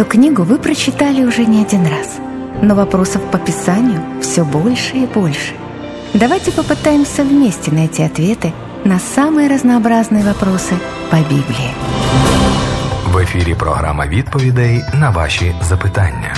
Эту книгу вы прочитали уже не один раз, но вопросов по Писанию все больше и больше. Давайте попытаемся вместе найти ответы на самые разнообразные вопросы по Библии. В ефірі програма відповідей на ваші запитання.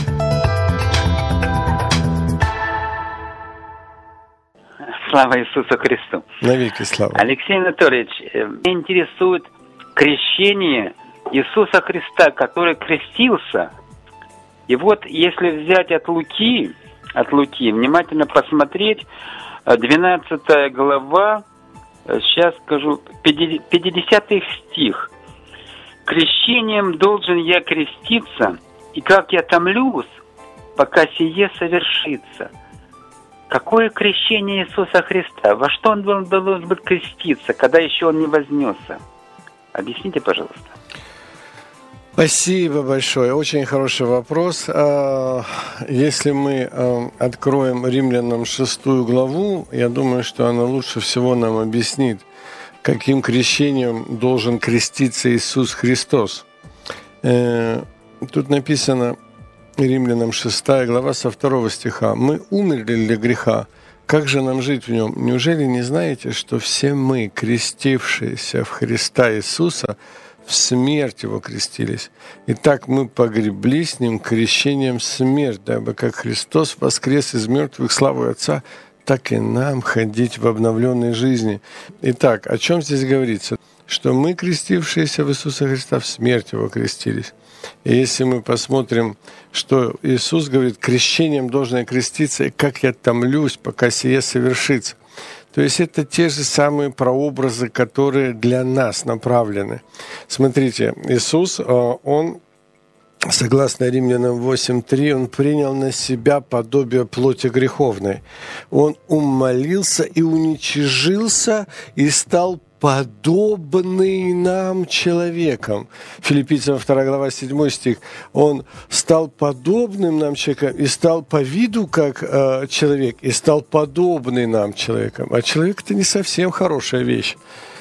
Слава Иисусу Христу! Навеки слава! Алексей Анатольевич, меня интересует крещение Иисуса Христа, который крестился. И вот если взять от Луки, внимательно посмотреть, 12 глава, сейчас скажу, 50 стих. «Крещением должен я креститься, и как я томлюсь, пока сие совершится». Какое крещение Иисуса Христа? Во что он должен был креститься, когда еще он не вознесся? Объясните, пожалуйста. Спасибо большое. Очень хороший вопрос. Если мы откроем Римлянам 6 главу, я думаю, что она лучше всего нам объяснит, каким крещением должен креститься Иисус Христос. Тут написано, Римлянам 6 глава со 2 стиха. «Мы умерли для греха. Как же нам жить в нем? Неужели не знаете, что все мы, крестившиеся в Христа Иисуса, в смерть Его крестились? Итак, мы погребли с Ним крещением в смерть, дабы как Христос воскрес из мертвых славой Отца, так и нам ходить в обновленной жизни». Итак, о чем здесь говорится? Что мы, крестившиеся в Иисуса Христа, в смерть Его крестились. И если мы посмотрим, что Иисус говорит, крещением должен я креститься, и как я томлюсь, пока сие совершится. То есть это те же самые прообразы, которые для нас направлены. Смотрите, Иисус, Он, согласно Римлянам 8:3, Он принял на себя подобие плоти греховной. Он умолился и уничижился, и стал подобный нам человеком. Филиппийцам 2 глава 7 стих. Он стал подобным нам человеком и стал по виду как человек, и стал подобный нам человеком. А человек – это не совсем хорошая вещь.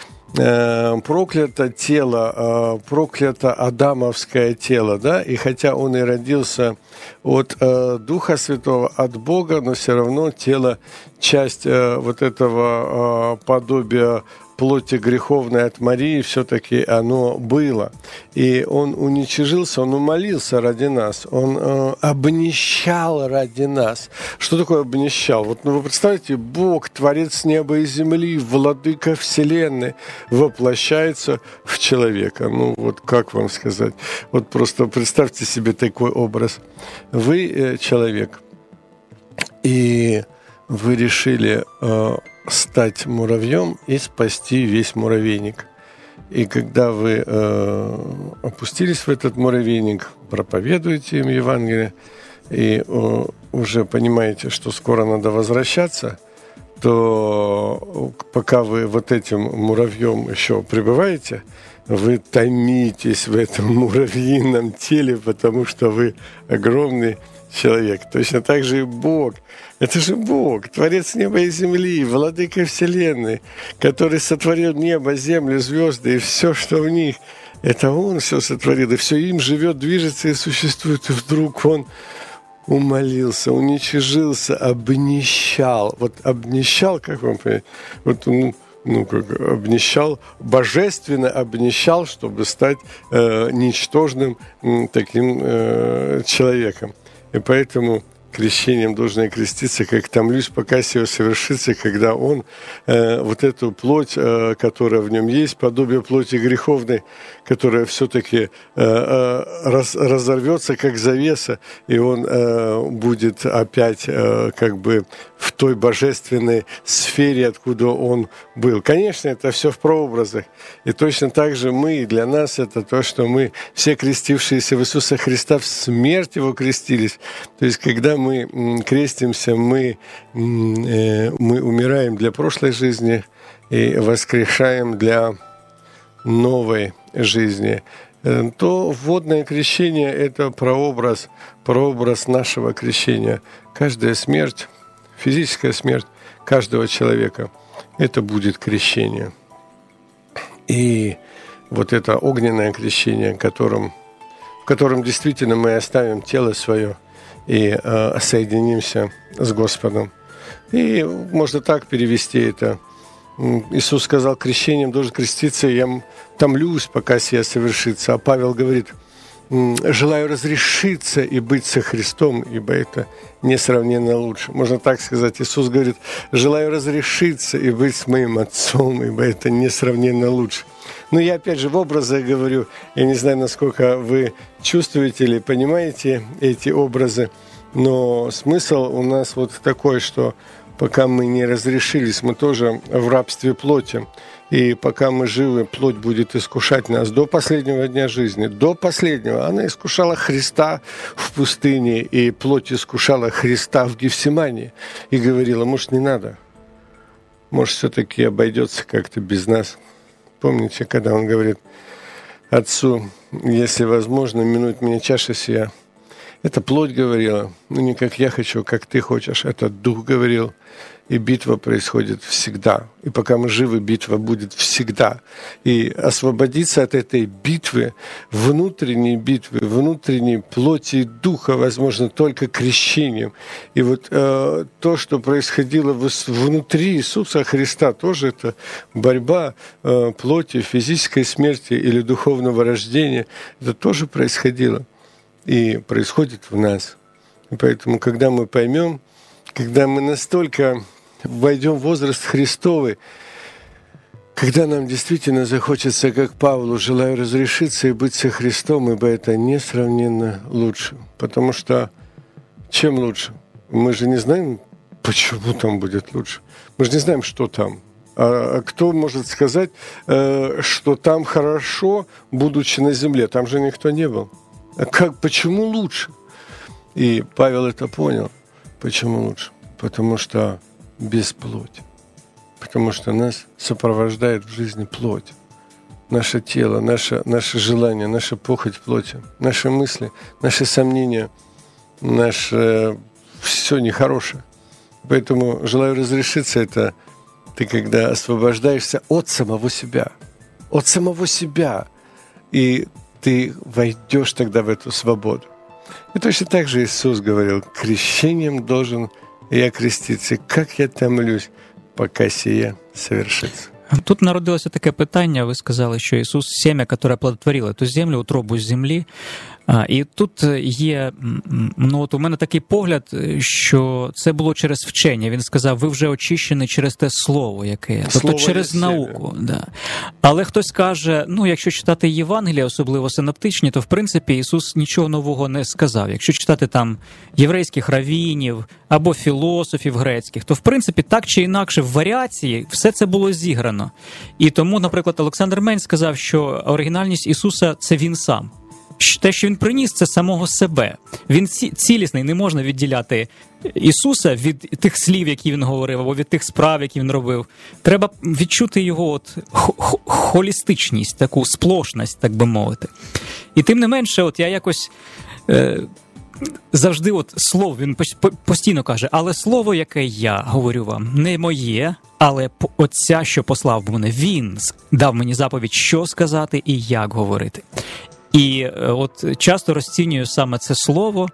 Проклято тело, проклято адамовское тело, да, и хотя он и родился от Духа Святого, от Бога, но все равно тело, часть вот этого подобия плоти греховной от Марии, все-таки оно было. И он уничижился, он умолился ради нас, он обнищал ради нас. Что такое обнищал? Вот, вы представляете, Бог, Творец неба и земли, Владыка Вселенной, воплощается в человека. Вот как вам сказать? Вот просто представьте себе такой образ. Вы человек, и вы решили стать муравьем и спасти весь муравейник. И когда вы опустились в этот муравейник, проповедуете им Евангелие, и уже понимаете, что скоро надо возвращаться, то пока вы вот этим муравьем еще пребываете, вы томитесь в этом муравьином теле, потому что вы огромный человек. Точно так же и Бог. Это же Бог, Творец неба и земли, Владыка Вселенной, который сотворил небо, землю, звезды и все, что в них. Это Он все сотворил, и все им живет, движется и существует. И вдруг Он умолился, уничижился, обнищал. Вот обнищал, как вам понять? Вот как обнищал, божественно обнищал, чтобы стать ничтожным таким человеком. И поэтому крещением должен я креститься, как томлюсь, пока сие совершится, когда он вот эту плоть, которая в нем есть, подобие плоти греховной, которая все-таки разорвется, как завеса, и он будет опять как бы в той божественной сфере, откуда он был. Конечно, это все в прообразах. И точно так же мы, для нас это то, что мы, все крестившиеся в Иисуса Христа, в смерть Его крестились. То есть, когда мы крестимся, мы умираем для прошлой жизни и воскрешаем для новой жизни. То водное крещение – это прообраз нашего крещения. Каждая смерть, физическая смерть каждого человека – это будет крещение. И вот это огненное крещение, в котором действительно мы оставим тело свое и соединимся с Господом. И можно так перевести это. Иисус сказал, крещением должен креститься, я томлюсь, пока сия совершится. А Павел говорит, желаю разрешиться и быть со Христом, ибо это несравненно лучше. Можно так сказать. Иисус говорит, желаю разрешиться и быть с моим Отцом, ибо это несравненно лучше. Но я опять же в образах говорю, я не знаю, насколько вы чувствуете или понимаете эти образы, но смысл у нас вот такой, что пока мы не разрешились, мы тоже в рабстве плоти. И пока мы живы, плоть будет искушать нас до последнего дня жизни. До последнего. Она искушала Христа в пустыне, и плоть искушала Христа в Гефсимании. И говорила, может, не надо. Может, все-таки обойдется как-то без нас. Помните, когда он говорит Отцу, если возможно, минуть меня чаша сия. Это плоть говорила, но не как я хочу, как ты хочешь. Это Дух говорил. И битва происходит всегда. И пока мы живы, битва будет всегда. И освободиться от этой битвы, внутренней плоти и духа, возможно, только крещением. И вот то, что происходило внутри Иисуса Христа, тоже это борьба плоти, физической смерти или духовного рождения. Это тоже происходило. И происходит в нас. И поэтому, когда мы поймем, когда мы настолько войдем в возраст Христовый, когда нам действительно захочется, как Павлу, желаю разрешиться и быть со Христом, ибо это несравненно лучше. Потому что чем лучше? Мы же не знаем, почему там будет лучше. Мы же не знаем, что там. А кто может сказать, что там хорошо, будучи на земле? Там же никто не был. А почему лучше? И Павел это понял. Почему лучше? Потому что без плоти. Потому что нас сопровождает в жизни плоть. Наше тело, наше желание, наша похоть плоти, наши мысли, наши сомнения, наше все нехорошее. Поэтому желаю разрешиться, это ты когда освобождаешься от самого себя. От самого себя. И ты войдешь тогда в эту свободу. И точно так же Иисус говорил, крещением должен я креститься. Как я томлюсь, пока сие совершится. Тут народилося таке питання, ви сказали, що Ісус – сім'я, яке плодотворило ту землю, утробу з землі. І тут є, от у мене такий погляд, що це було через вчення. Він сказав, ви вже очищені через те слово, яке, тобто через науку. Да. Але хтось каже, якщо читати Євангелія, особливо синоптичні, то в принципі Ісус нічого нового не сказав. Якщо читати там єврейських раввінів або філософів грецьких, то в принципі так чи інакше в варіації все це було зіграно. І тому, наприклад, Олександр Мень сказав, що оригінальність Ісуса – це Він сам. Те, що він приніс, це самого себе. Він цілісний, не можна відділяти Ісуса від тих слів, які він говорив, або від тих справ, які він робив. Треба відчути його холістичність, таку сплошність, так би мовити. І тим не менше, я якось завжди слово, він постійно каже, але слово, яке я говорю вам, не моє, але Отця, що послав мене. Він дав мені заповідь, що сказати і як говорити. І часто розцінюю саме це слово,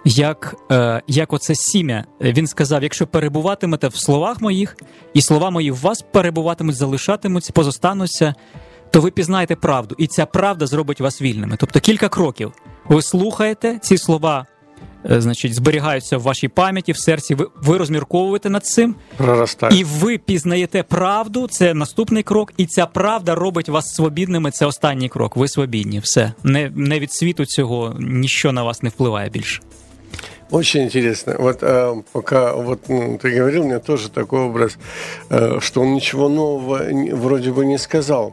як оце сім'я. Він сказав, якщо перебуватимете в словах моїх, і слова мої в вас перебуватимуть, залишатимуться, позостануться, то ви пізнаєте правду, і ця правда зробить вас вільними. Тобто кілька кроків. Ви слухаєте, ці слова, зберігаються в вашій пам'яті, в серці, ви розмірковуєте над цим, і ви пізнаєте правду, це наступний крок, і ця правда робить вас свобідними, це останній крок, ви свобідні, все. Не від світу цього, ніщо на вас не впливає більше. Очень интересно. Пока ты говорил, у меня тоже такой образ, что он ничего нового вроде бы не сказал.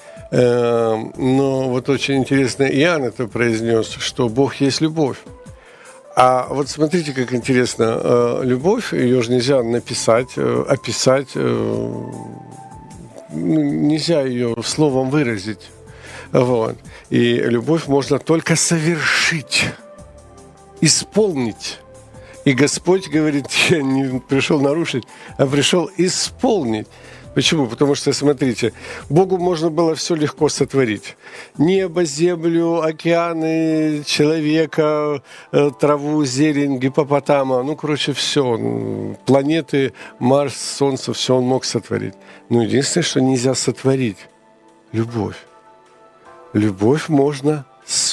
Но очень интересно, Иоанн это произнес, что Бог есть любовь. А смотрите, как интересно. Любовь, ее же нельзя написать, описать, нельзя ее словом выразить. И любовь можно только совершить, исполнить. И Господь говорит, я не пришел нарушить, а пришел исполнить. Почему? Потому что, смотрите, Богу можно было все легко сотворить. Небо, землю, океаны, человека, траву, зелень, гиппопотама. Ну, короче, все. Планеты, Марс, Солнце, все он мог сотворить. Но единственное, что нельзя сотворить – любовь. Любовь можно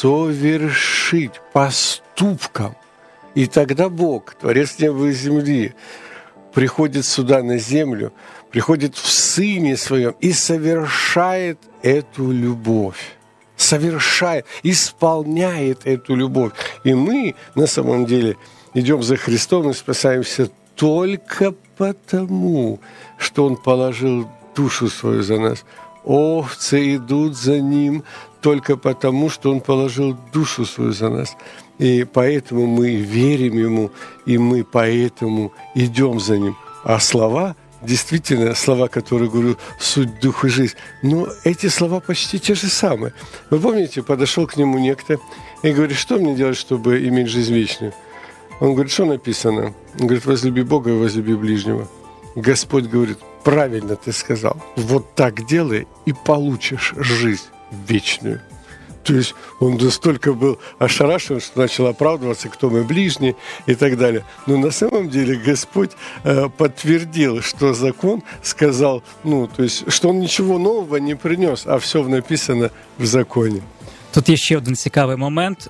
совершить поступком. И тогда Бог, Творец неба и земли, приходит сюда на землю, приходит в Сыне Своем и совершает эту любовь. Совершает, исполняет эту любовь. И мы, на самом деле, идем за Христом и спасаемся только потому, что Он положил душу свою за нас. Овцы идут за Ним только потому, что Он положил душу свою за нас. И поэтому мы верим Ему, и мы поэтому идем за Ним. А слова, действительно, слова, которые говорю, суть, дух и жизнь, но эти слова почти те же самые. Вы помните, подошел к Нему некто и говорит, что мне делать, чтобы иметь жизнь вечную? Он говорит, что написано? Он говорит, возлюби Бога и возлюби ближнего. Господь говорит, правильно ты сказал, вот так делай, и получишь жизнь вечную. То есть он настолько был ошарашен, что начал оправдываться, кто мы ближний и так далее. Но на самом деле Господь подтвердил, что закон сказал, то есть, что он ничего нового не принес, а все написано в законі. Тут є ще один цікавий момент.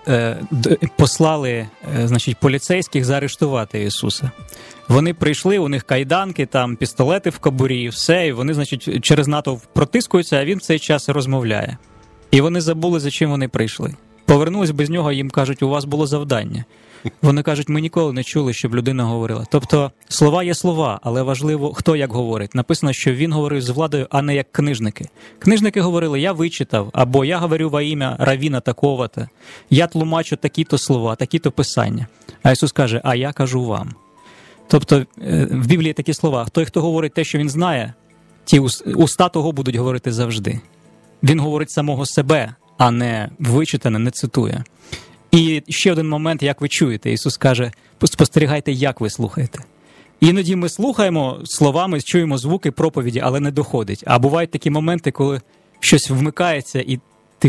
Послали, поліцейських заарештувати Ісуса. Вони прийшли, у них кайданки, там пістолети в кобурі і все, і вони, через натовп протискуються, а він в цей час розмовляє. І вони забули, за чим вони прийшли. Повернулись без нього, їм кажуть, у вас було завдання. Вони кажуть, ми ніколи не чули, щоб людина говорила. Тобто, слова є слова, але важливо, хто як говорить. Написано, що він говорив з владою, а не як книжники. Книжники говорили, я вичитав, або я говорю во ім'я равіна такого-то, я тлумачу такі-то слова, такі-то писання. А Ісус каже, а я кажу вам. Тобто, в Біблії такі слова, той, хто говорить те, що він знає, ті уста того будуть говорити завжди. Він говорить самого себе, а не вичитане, не цитує. І ще один момент, як ви чуєте. Ісус каже, спостерігайте, як ви слухаєте. Іноді ми слухаємо словами, чуємо звуки проповіді, але не доходить. А бувають такі моменти, коли щось вмикається, і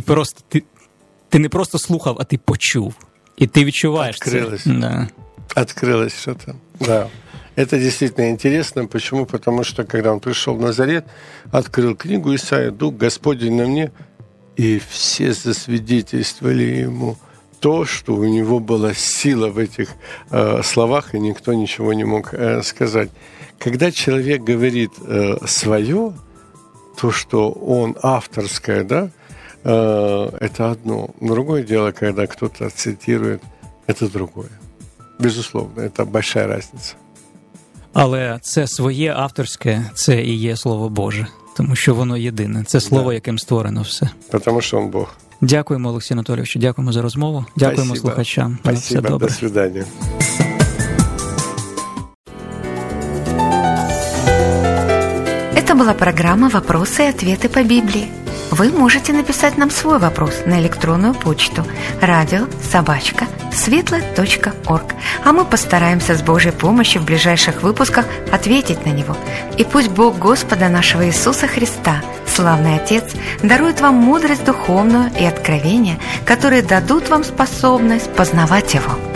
ти не просто слухав, а ти почув. І ти відчуваєш Открылось. це. Да. Открылось что-то, да. Это действительно интересно. Почему? Потому что, когда он пришел в Назарет, открыл книгу Исаия, «Дух Господень на мне», и все засвидетельствовали ему то, что у него была сила в этих словах, и никто ничего не мог сказать. Когда человек говорит свое, то, что он авторское, да, это одно. Другое дело, когда кто-то цитирует, это другое. Безусловно, это большая разница. Але це своє авторське, це і є Слово Боже, тому що воно єдине. Це слово, яким створено все. Тому що він Бог. Дякуємо, Олексію Анатолійовичу, дякуємо за розмову. Дякуємо слухачам. Спасибо, все добре. До свидания. Это была программа «Вопросы и ответы по Библии». Вы можете написать нам свой вопрос на электронную почту radio@svetla.org, а мы постараемся с Божьей помощью в ближайших выпусках ответить на него. И пусть Бог Господа нашего Иисуса Христа, славный Отец, дарует вам мудрость духовную и откровения, которые дадут вам способность познавать Его.